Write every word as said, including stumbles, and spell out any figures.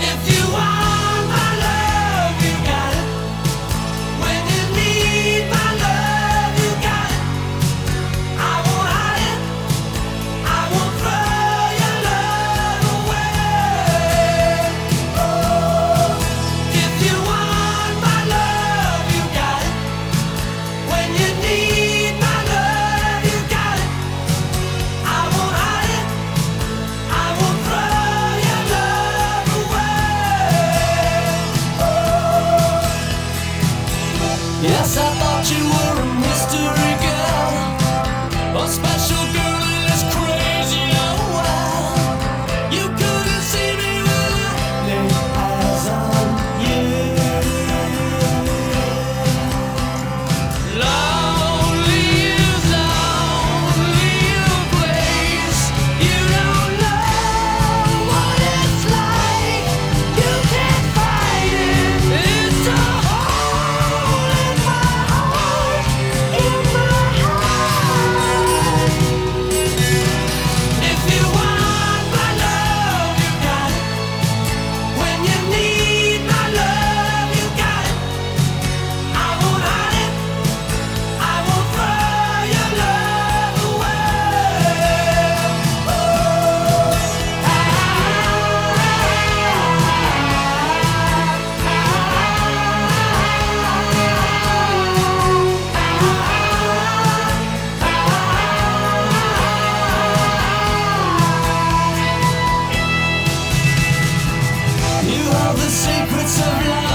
If you want my love, you got it. When you need my love, you got it. I won't hide it. I won't throw your love away. Oh, if you want my love, you got it. When you need my love, you got it. I won't hide it. I won't throw your love away. Oh. Yes, I thought you were a mystery girl, a special girl in this crazy old world. You couldn't see me when I laid eyes on you. Lonely is lonely place. You don't know what it's like. You can't fight it. It's a hole in my heart, in my heart. If you want my love, you got it. When you need my love, you got it. I won't hide it. I won't throw your love away. Oh, you have the secrets of life.